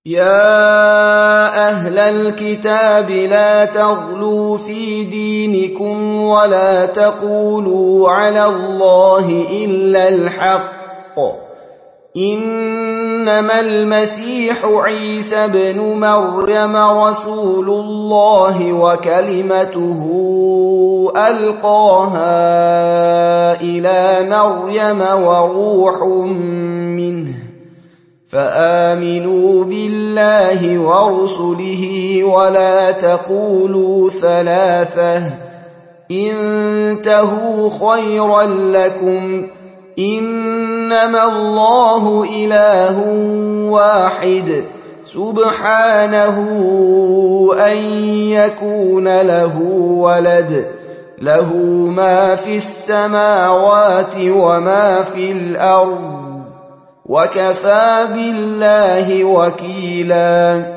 يا أهل الكتاب لا تغلوا في دينكم ولا تقولوا على الله إلا الحق إنما المسيح عيسى بن مريم رسول الله وكلمته ألقاها إلى مريم وروح منه فآمنوا بالله ورسله ولا تقولوا ثلاثة انتهوا خيرا لكم إنما الله إله واحد سبحانه أن يكون له ولد له ما في السماوات وما في الأرض وكفى بالله وكيلا